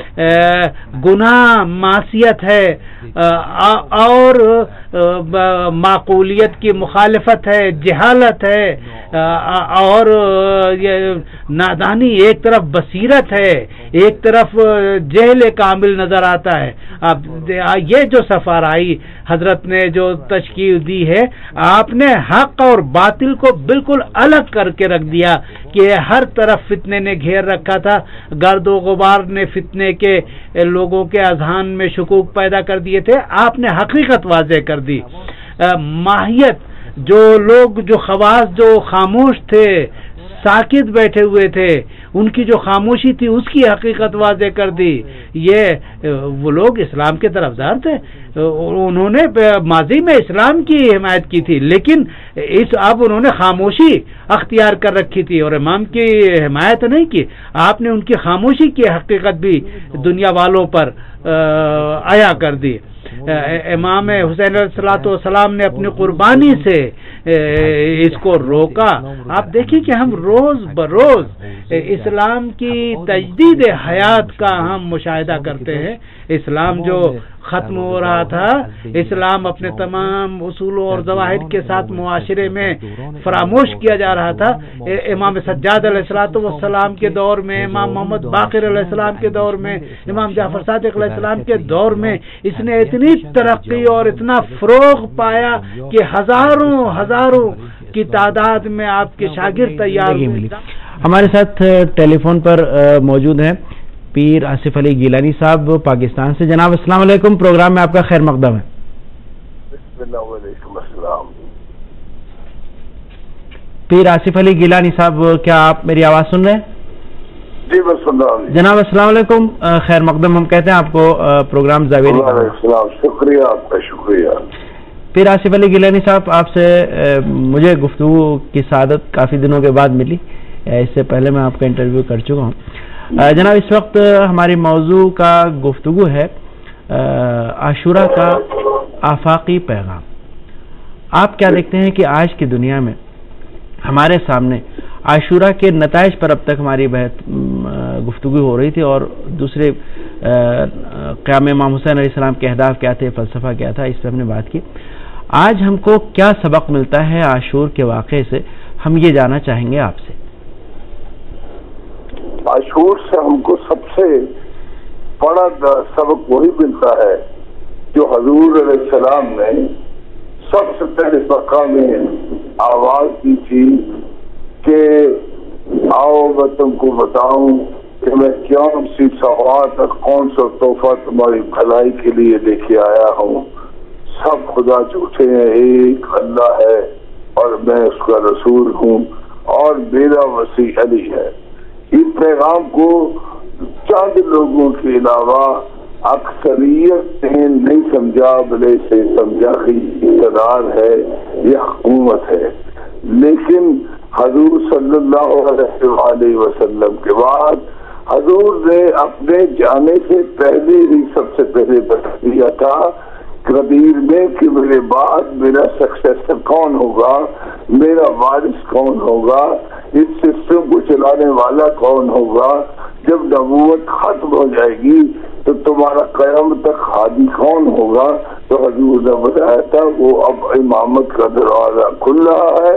گناہ، معصیت ہے، اور معقولیت کی مخالفت ہے، جہالت ہے، اور نادانی. ایک طرف بصیرت ہے، ایک طرف جہل کامل نظر آتا ہے. اب یہ جو سفارائی حضرت نے جو تشکیل دی ہے، آپ نے حق اور باطل کو بالکل الگ کر کے رکھ دیا کہ ہر طرف فتنے نے گھیر رکھا تھا. گرد و غبار نے فتنے کے لوگوں کے اذہان میں شکوک پیدا کر دیے تھے، آپ نے حقیقت واضح کر دی. ماہیت، جو لوگ جو خواص جو خاموش تھے، ساکت بیٹھے ہوئے تھے، ان کی جو خاموشی تھی اس کی حقیقت واضح کر دی. یہ وہ لوگ اسلام کے طرفدار تھے، انہوں نے ماضی میں اسلام کی حمایت کی تھی، لیکن اس اب انہوں نے خاموشی اختیار کر رکھی تھی اور امام کی حمایت نہیں کی. آپ نے ان کی خاموشی کی حقیقت بھی دنیا والوں پر عیا کر دی. امام حسین علیہ السلام نے اپنی قربانی سے اس کو روکا. آپ دیکھیں کہ ہم روز بروز اسلام کی تجدید حیات کا ہم مشاہدہ کرتے ہیں. اسلام جو ختم ہو رہا تھا، اسلام اپنے تمام اصولوں اور ضوابط کے ساتھ معاشرے میں فراموش کیا جا رہا تھا. امام سجاد علیہ السلام کے دور میں، امام محمد باقر علیہ السلام کے دور میں، امام جعفر صادق علیہ السلام کے دور میں اس نے اتنی ترقی اور اتنا فروغ پایا کہ ہزاروں ہزاروں کی تعداد میں آپ کے شاگرد تیار ہوئے. ہمارے ساتھ ٹیلی فون پر موجود ہیں پیر آصف علی گیلانی صاحب پاکستان سے. جناب السلام علیکم، پروگرام میں آپ کا خیر مقدم ہے. وعلیکم السلام. پیر آصف علی گیلانی صاحب، کیا آپ میری آواز سن رہے ہیں؟ جی میں سن رہا ہوں. جناب السلام علیکم، خیر مقدم ہم کہتے ہیں آپ کو پروگرام زاویہ. السلام، شکریہ آپ کا، شکریہ. پیر آصف علی گیلانی صاحب، آپ سے مجھے گفتگو کی سعادت کافی دنوں کے بعد ملی. اس سے پہلے میں آپ کا انٹرویو کر چکا ہوں. جناب اس وقت ہماری موضوع کا گفتگو ہے عاشورہ کا آفاقی پیغام. آپ کیا دیکھتے ہیں کہ آج کی دنیا میں ہمارے سامنے عاشورہ کے نتائج پر اب تک ہماری بحث گفتگو ہو رہی تھی، اور دوسرے قیام امام حسین علیہ السلام کے اہداف کیا تھے، فلسفہ کیا تھا، اس پہ ہم نے بات کی. آج ہم کو کیا سبق ملتا ہے عاشور کے واقعے سے، ہم یہ جاننا چاہیں گے آپ سے. عاشور سے ہم کو سب سے بڑا سبق وہی ملتا ہے جو حضور علیہ السلام نے سب سے پہلے مقام میں آواز دی تھی کہ آؤ میں تم کو بتاؤں کہ میں کون سی سوغات اور کون سا تحفہ تمہاری بھلائی کے لیے لے کے آیا ہوں. سب خدا جھوٹے ہیں، ایک اللہ ہے اور میں اس کا رسول ہوں اور میرا مسیح علی ہے۔ اس پیغام کو چند لوگوں کے علاوہ اکثریت نے نہیں سمجھا، بلے سے سمجھا کہ اقتدار ہے، یہ حکومت ہے۔ لیکن حضور صلی اللہ علیہ وسلم کے بعد حضور نے اپنے جانے سے پہلے ہی سب سے پہلے بتا دیا تھا قدیر میں کہ میرے بعد میرا سکسیسر کون ہوگا، میرا وارث کون ہوگا، اس سسٹم کو چلانے والا کون ہوگا۔ جب نبوت ختم ہو جائے گی تو تمہارا قیامت تک ہادی کون ہوگا؟ تو حضور نے بتایا تھا وہ اب امامت کا دروازہ کھل رہا ہے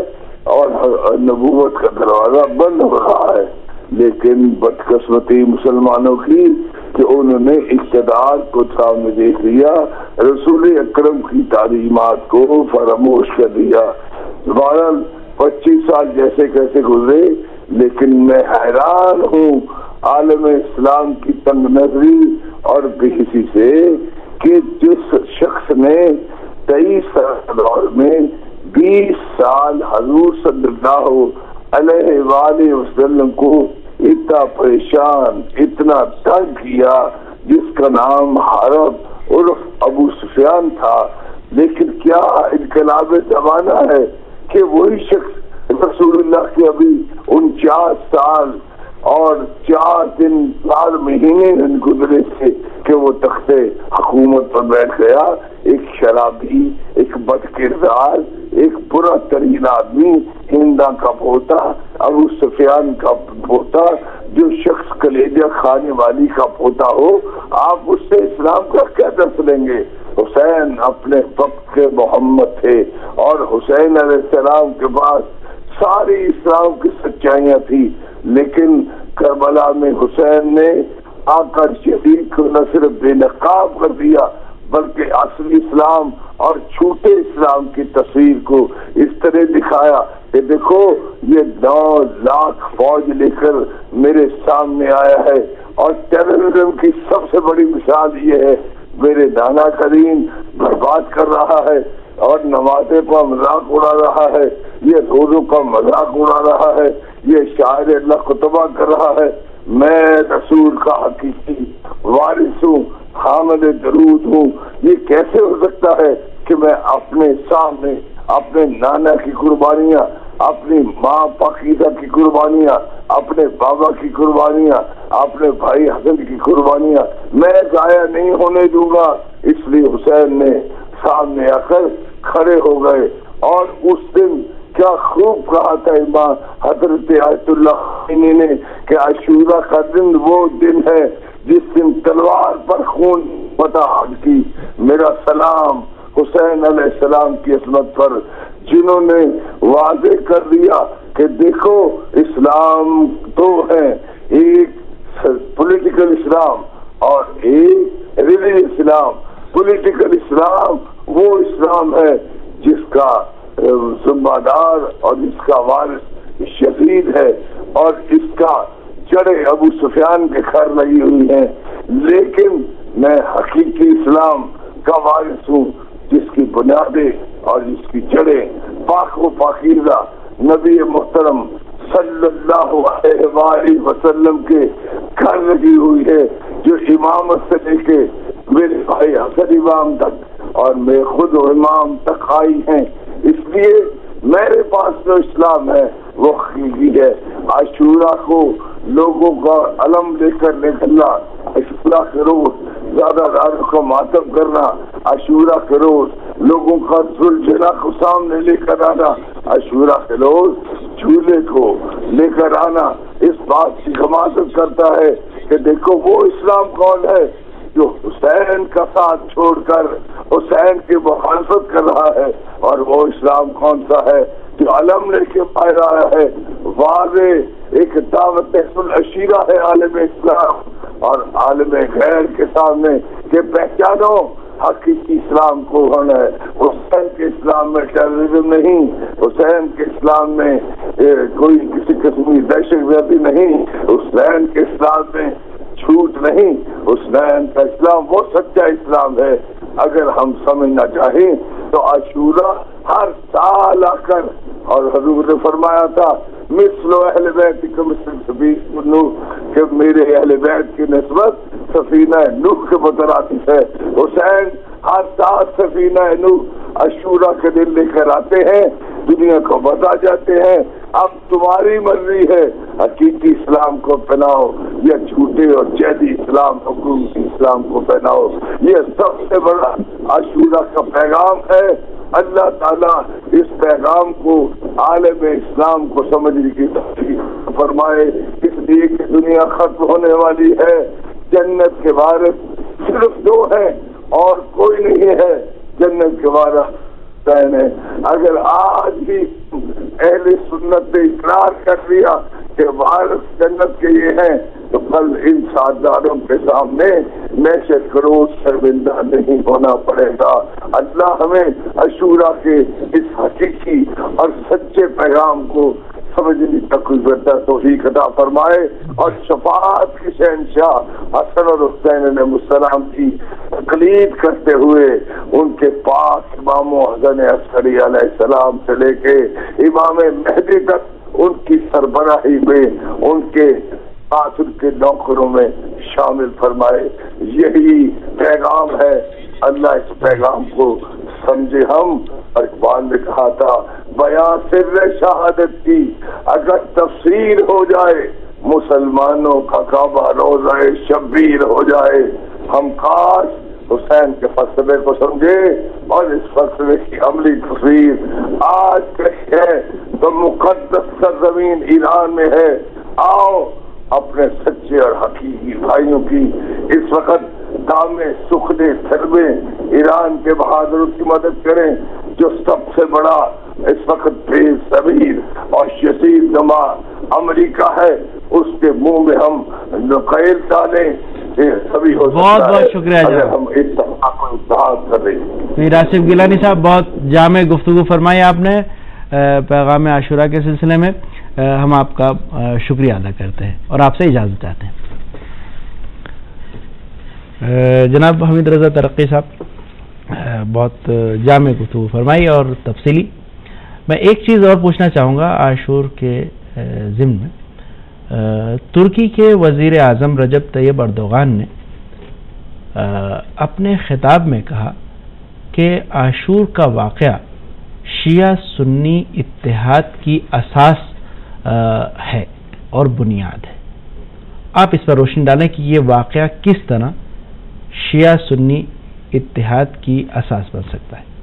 اور نبوت کا دروازہ بند ہو رہا ہے۔ لیکن بدقسمتی مسلمانوں کی کہ انہوں نے اقتدار کو سامنے دیکھ لیا، رسول اکرم کی تعلیمات کو فراموش کر دیا۔ بہرحال پچیس سال جیسے کیسے گزرے، لیکن میں حیران ہوں عالم اسلام کی تنگ نظری اور بےحسی سے کہ جس شخص نے تیئیس سال دور میں بیس سال حضور صلی اللہ علیہ وآلہ وسلم کو اتنا پریشان، اتنا تنگ کیا، جس کا نام حرب عرف ابو سفیان تھا، لیکن کیا انقلاب زمانہ ہے کہ وہی شخص رسول اللہ کے ابھی انچاس سال اور چار دن چار مہینے گزرے تھے کہ وہ تخت حکومت پر بیٹھ گیا، ایک شرابی، ایک بد کردار، ایک برا ترین آدمی، ہندا کا پوتا، ابو سفیان کا پوتا، جو شخص کلیجہ کھانے والی کا پوتا ہو، آپ اس سے اسلام کا کیا درس لیں گے؟ حسین اپنے وقت کے محمد تھے اور حسین علیہ السلام کے پاس ساری اسلام کی سچائیاں تھی، لیکن کربلا میں حسین نے آ کر شہید کو نہ صرف بے نقاب کر دیا بلکہ اصلی اسلام اور چھوٹے اسلام کی تصویر کو اس طرح دکھایا کہ دیکھو یہ نو لاکھ فوج لے کر میرے سامنے آیا ہے، اور ٹیررزم کی سب سے بڑی مثال یہ ہے میرے نانا کریم برباد کر رہا ہے اور نمازیں کا مذاق اڑا رہا ہے، یہ روزوں کا مذاق اڑا رہا ہے، یہ شاعر اللہ کو تباہ کر رہا ہے۔ میں رسول کا حقیقی وارث ہوں، حامل درود ہوں۔ یہ کیسے ہو سکتا ہے کہ میں اپنے سامنے اپنے نانا کی قربانیاں، اپنی ماں پاکیزہ کی قربانیاں، اپنے بابا کی قربانیاں، اپنے بھائی حسن کی قربانیاں میں ضائع نہیں ہونے دوں گا؟ اس لیے حسین نے سامنے آ کر کھڑے ہو گئے، اور اس دن کیا خوب کہا تھا امام حضرت آیت اللہ خمینی نے کہ عاشورہ کا دن وہ دن ہے جس دن تلوار پر خون پتہ کی۔ میرا سلام حسین علیہ السلام کی عصمت پر، جنہوں نے واضح کر دیا کہ دیکھو اسلام تو ہے، ایک پولیٹیکل اسلام اور ایک ریلیجیس اسلام۔ پولیٹیکل اسلام وہ اسلام ہے جس کا ذمہ دار اور اس کا وارث شہید ہے اور اس کا جڑیں ابو سفیان کے گھر لگی ہوئی ہیں، لیکن میں حقیقی اسلام کا وارث ہوں جس کی بنیادیں اور جس کی جڑیں پاک و پاکیزہ نبی محترم صلی اللہ علیہ وآلہ وسلم کے گھر لگی ہوئی ہے، جو امامت سے لے کے میرے بھائی حسن امام تک اور میں خود امام تک آئی ہیں۔ اس لیے میرے پاس جو اسلام ہے وہ حقیقی ہے۔ عاشورہ کو لوگوں کا علم لے کر نکلنا، عاشورہ کے روز زیادہ داروں کا ماتم کرنا، عاشورہ کے روز لوگوں کا زلجلہ کو سامنے لے کر آنا، عاشورہ کے روز جھولے کو لے کر آنا، اس بات کی ضمانت کرتا ہے کہ دیکھو وہ اسلام کون ہے جو حسین کا ساتھ چھوڑ کر حسین کی مخالفت کر رہا ہے، اور وہ اسلام کون سا ہے جو علم لے کے پائے رہا ہے۔ واضح ایک دعوت العشیرہ ہے عالم اسلام اور عالم غیر کے سامنے کہ پہچانو حقیقی اسلام کو ہونا ہے۔ حسین کے اسلام میں ٹیررزم نہیں، حسین کے اسلام میں کوئی کسی قسم کی دہشت گردی نہیں، حسین کے اسلام میں جھوٹ نہیں، حسین کا اسلام وہ سچا اسلام ہے اگر ہم سمجھنا چاہیں تو عاشورہ ہر سال آ کر، اور حضور نے فرمایا تھا مثل اہل بیت کا مثل سفینہ نوح، کہ میرے اہل بیت کی نسبت سفینہ نوح کے مترادف ہے۔ حسین ہر سال سفینہ نوح عاشورہ کے دن لے کر آتے ہیں، دنیا کو بتا جاتے ہیں اب تمہاری مرضی ہے، حقیقی اسلام کو پہناؤ یا جھوٹے اور جعلی اسلام حکومتی اسلام کو پہناؤ۔ یہ سب سے بڑا عاشورہ کا پیغام ہے۔ اللہ تعالیٰ اس پیغام کو عالم اسلام کو سمجھنے کی توفیق فرمائے، اس لیے کہ دنیا ختم ہونے والی ہے، جنت کے وارث صرف دو ہیں اور کوئی نہیں ہے، جنت کے وارث ہے۔ اگر آج بھی اہل سنت نے اقرار کر لیا کہ وارث جنت کے یہ ہیں تو کل ان ساداروں کے سامنے میں سے کروڑ شرمندہ نہیں ہونا پڑے گا۔ اللہ ہمیں عاشورہ کے اس حقیقی اور سچے پیغام کو سمجھنے تک بہتر توفیق عطا فرمائے، اور شفاعت کے شہنشاہ حسن اور حسین علیہ السلام کی تقلید کرتے ہوئے ان کے پاس امام حسن عسکری علیہ السلام سے لے کے امام مہدی تک ان کی سربراہی میں ان کے قاتل کے نوکروں میں شامل فرمائے۔ یہی پیغام ہے، اللہ اس پیغام کو سمجھے۔ ہم اقبال نے کہا تھا بیان سر شہادت کی اگر تفسیر ہو جائے، مسلمانوں کا کعبہ روزہ شبیر ہو جائے۔ ہم کاش حسین کے فلسفے کو سمجھے اور اس فلسفے کی عملی تصویر آج کہیں ہے تو مقدس سرزمین ایران میں ہے۔ آؤ اپنے سچے اور حقیقی بھائیوں کی اس وقت دامے سکھنے سربے ایران کے بہادروں کی مدد کریں، جو سب سے بڑا اس وقت بے ضمیر اور شدید دماغ امریکہ ہے، اس کے منہ میں ہم نقیل ڈالیں، سبھی ہو بہت بہت شکریہ اگر ہم اتفاق کو اتحاد کر رہے ہیں۔ میر آصف گیلانی صاحب، بہت جامع گفتگو فرمائی آپ نے پیغام عاشورہ کے سلسلے میں، ہم آپ کا شکریہ ادا کرتے ہیں اور آپ سے اجازت چاہتے ہیں۔ جناب حمید رضا ترقی صاحب، بہت جامع گفتگو فرمائی اور تفصیلی۔ میں ایک چیز اور پوچھنا چاہوں گا عاشور کے ضمن میں، ترکی کے وزیر اعظم رجب طیب اردوغان نے اپنے خطاب میں کہا کہ عاشور کا واقعہ شیعہ سنی اتحاد کی اساس ہے اور بنیاد ہے۔ آپ اس پر روشنی ڈالیں کہ یہ واقعہ کس طرح شیعہ سنی اتحاد کی اساس بن سکتا ہے۔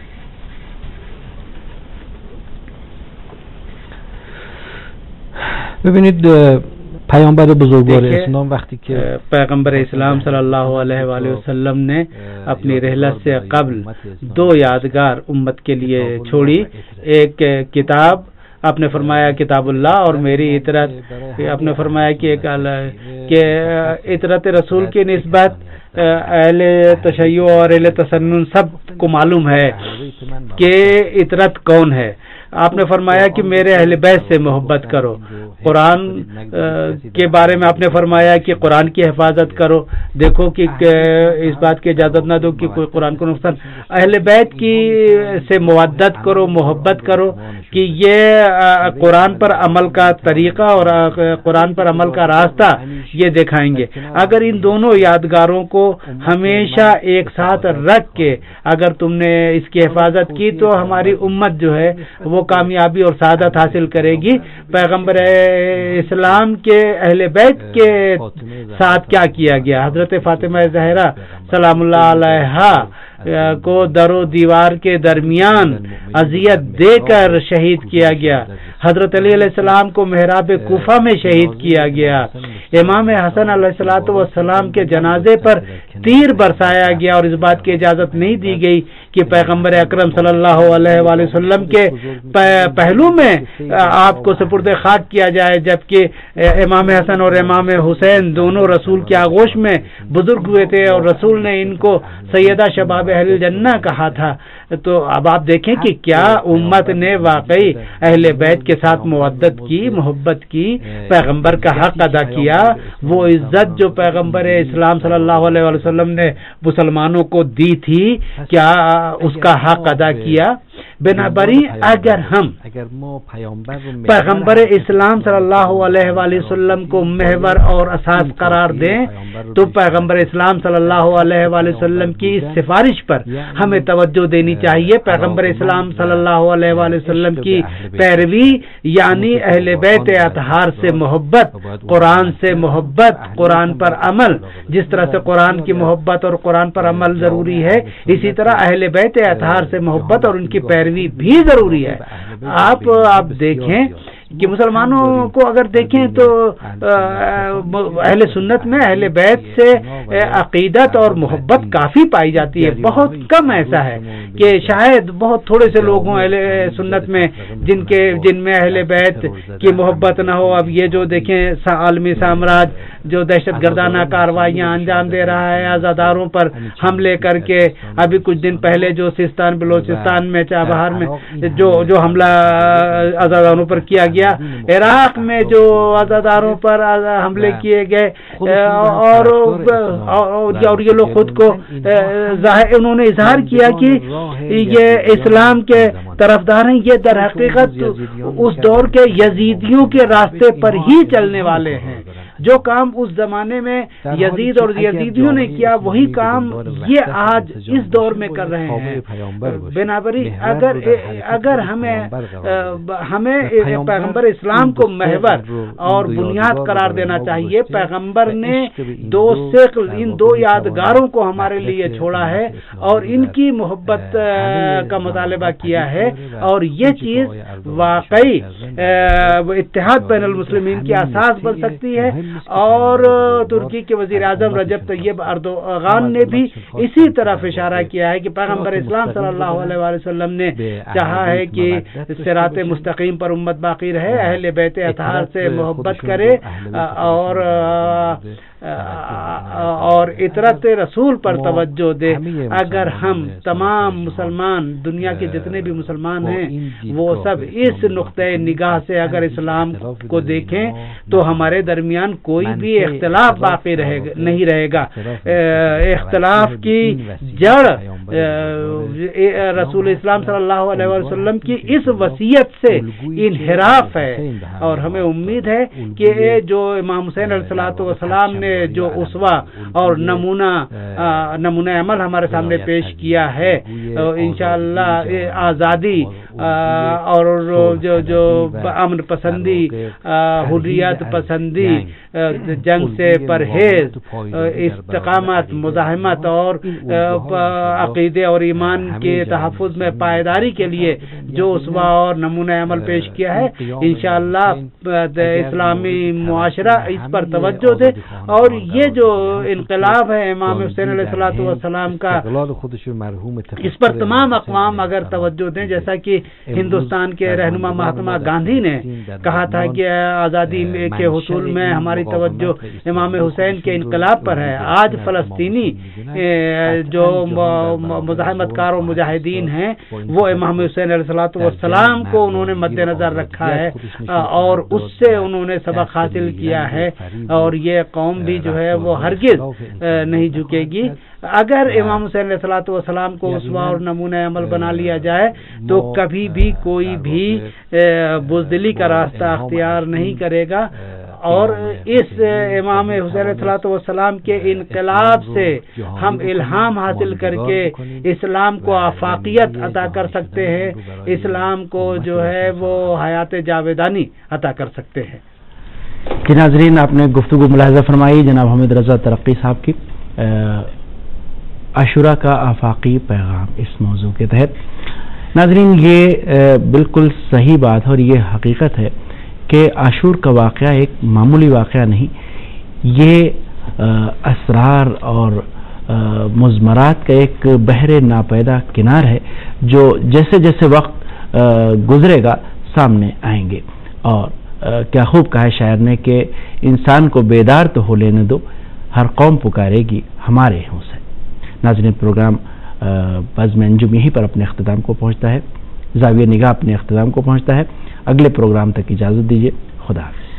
ببینید پیامبر بزرگوار اسلام وقتی که پیغمبر اسلام صلی اللہ علیہ وآلہ وسلم نے اپنی رحلت سے قبل دو یادگار امت کے لیے چھوڑی، ایک کتاب آپ نے فرمایا کتاب اللہ اور میری اطرت، آپ نے فرمایا کہ کہ اطرت رسول کی نسبت اہل تشیع اور اہل تسنن سب کو معلوم ہے کہ اطرت کون ہے۔ آپ نے فرمایا کہ میرے اہل بیت سے محبت کرو، قرآن کے بارے میں آپ نے فرمایا کہ قرآن کی حفاظت کرو، دیکھو کہ اس بات کی اجازت نہ دو کہ کوئی قرآن کو نقصان، اہل بیت کی سے مودت کرو، محبت کرو، کہ یہ قرآن پر عمل کا طریقہ اور قرآن پر عمل کا راستہ یہ دکھائیں گے۔ اگر ان دونوں یادگاروں کو ہمیشہ ایک ساتھ رکھ کے اگر تم نے اس کی حفاظت کی تو ہماری امت جو ہے وہ کامیابی اور سعادت حاصل کرے گی۔ پیغمبر اسلام کے اہل بیت کے ساتھ کیا کیا گیا؟ حضرت فاطمہ زہرا سلام اللہ علیہا کو در و دیوار کے درمیان اذیت دے کر شہید کیا گیا، حضرت علی علیہ السلام کو محراب کوفہ میں شہید کیا گیا، امام حسن علیہ السلام کے جنازے پر تیر برسایا گیا اور اس بات کی اجازت نہیں دی گئی کہ پیغمبر اکرم صلی اللہ علیہ وآلہ وسلم کے پہلو میں آپ کو سپرد خاک کیا جائے، جبکہ امام حسن اور امام حسین دونوں رسول کی آغوش میں بزرگ ہوئے تھے اور رسول نے ان کو سیدہ شباب اہل جنہ کہا تھا. تو اب آپ دیکھیں کہ کیا امت نے واقعی اہل بیت کے ساتھ مودت کی, محبت کی, پیغمبر کا حق ادا کیا. وہ عزت جو پیغمبر اسلام صلی اللہ علیہ وسلم نے مسلمانوں کو دی تھی, کیا اس کا حق ادا کیا؟ بنابری اگر ہم پیغمبر اسلام صلی اللہ علیہ وآلہ وسلم کو محور اور اساس قرار دیں تو پیغمبر اسلام صلی اللہ علیہ وآلہ وسلم کی اس سفارش پر ہمیں توجہ دینی چاہیے. پیغمبر اسلام صلی اللہ علیہ وآلہ وسلم کی پیروی یعنی اہل بیت اطہار سے محبت, قرآن سے محبت, قرآن پر عمل. جس طرح سے قرآن کی محبت اور قرآن پر عمل ضروری ہے, اسی طرح اہل بیت اطہار سے محبت اور ان کی پیروی بھی ضروری ہے. آپ آپ دیکھیں کہ مسلمانوں کو اگر دیکھیں تو اہل سنت میں اہل بیت سے عقیدت اور محبت کافی پائی جاتی ہے. بہت کم ایسا ہے کہ شاید بہت تھوڑے سے لوگ ہوں اہل سنت میں جن کے جن میں اہل بیت کی محبت نہ ہو. اب یہ جو دیکھیں عالمی سامراج جو دہشت گردانہ کارروائیاں انجام دے رہا ہے, آزاداروں پر حملے کر کے, ابھی کچھ دن پہلے جو سیستان بلوچستان میں چابہار میں جو جو حملہ آزاداروں پر کیا گیا, عراق میں جو آزاداروں پر حملے کیے گئے, اور اور یہ لوگ خود کو انہوں نے اظہار کیا کہ یہ اسلام کے طرفدار ہیں. یہ در حقیقت اس دور کے یزیدیوں کے راستے پر ہی چلنے والے ہیں. جو کام اس زمانے میں یزید اور یزیدیوں نے کیا وہی کام یہ آج اس دور میں کر رہے ہیں. بنابری اگر اگر ہمیں ہمیں پیغمبر اسلام کو محور اور بنیاد قرار دینا چاہیے. پیغمبر نے دو سقل, ان دو یادگاروں کو ہمارے لیے چھوڑا ہے اور ان کی محبت کا مطالبہ کیا ہے, اور یہ چیز واقعی اتحاد بین المسلمین کی اساس بن سکتی ہے. اور ترکی کے وزیر اعظم رجب طیب اردوغان نے بھی اسی طرف اشارہ کیا ہے کہ پیغمبر اسلام صلی اللہ علیہ وآلہ وسلم نے چاہا ہے کہ صراط مستقیم پر امت باقی رہے, اہل بیت اطہار سے محبت کرے اور اور اطرت رسول پر توجہ دے. اگر ہم تمام مسلمان, دنیا کے جتنے بھی مسلمان ہیں, وہ سب اس نقطۂ نگاہ سے اگر اسلام کو دیکھیں تو ہمارے درمیان کوئی بھی اختلاف باقی رہے نہیں رہے گا. اختلاف کی جڑ رسول اسلام صلی اللہ علیہ وسلم کی اس وصیت سے انحراف ہے, اور ہمیں امید ہے کہ جو امام حسین علیہ الصلوۃ والسلام نے جو اسوہ اور نمونہ نمونہ عمل ہمارے سامنے پیش کیا ہے, انشاءاللہ آزادی اور جو جو امن پسندی, حریت پسندی, جنگ سے پرہیز, استقامت, مزاحمت اور عقیدے اور ایمان کے تحفظ میں پائیداری کے لیے جو اسوہ اور نمونہ عمل پیش کیا ہے, انشاءاللہ اسلامی معاشرہ اس پر توجہ دے. اور یہ جو انقلاب ہے امام حسین علیہ الصلوۃ والسلام کا, اس پر تمام اقوام اگر توجہ دیں, جیسا کہ ہندوستان کے رہنما مہاتما گاندھی نے کہا تھا کہ آزادی کے حصول میں ہماری توجہ امام حسین کے انقلاب پر ہے. آج فلسطینی جو مزاحمت کار اور مجاہدین ہیں وہ امام حسین علیہ الصلوۃ والسلام کو انہوں نے مد نظر رکھا ہے اور اس سے انہوں نے سبق حاصل کیا ہے, اور یہ قوم بھی جو ہے وہ ہرگز نہیں جھکے گی. اگر امام حسین علیہ الصلوۃ والسلام کو اسوہ اور نمونہ عمل بنا لیا جائے تو کبھی بھی کوئی بھی بزدلی کا راستہ اختیار نہیں کرے گا, اور اس امام حسین علیہ الصلوۃ والسلام کے انقلاب سے ہم الہام حاصل کر کے اسلام کو آفاقیت عطا کر سکتے ہیں, اسلام کو جو ہے وہ حیات جاویدانی عطا کر سکتے ہیں. جی ناظرین, آپ نے گفتگو ملاحظہ فرمائی جناب حمید رضا ترقی صاحب کی عاشورہ کا آفاقی پیغام اس موضوع کے تحت. ناظرین, یہ بالکل صحیح بات ہے اور یہ حقیقت ہے کہ عاشور کا واقعہ ایک معمولی واقعہ نہیں, یہ اسرار اور مضمرات کا ایک بحر ناپیدا کنار ہے جو جیسے جیسے وقت گزرے گا سامنے آئیں گے. اور کیا خوب کہا ہے شاعر نے کہ انسان کو بیدار تو ہو لینے دو, ہر قوم پکارے گی ہمارے ہوں سے. ناظرین, پروگرام بزم انجم یہیں پر اپنے اختتام کو پہنچتا ہے، زاویہ نگاہ اپنے اختتام کو پہنچتا ہے۔ اگلے پروگرام تک اجازت دیجیے، خدا حافظ۔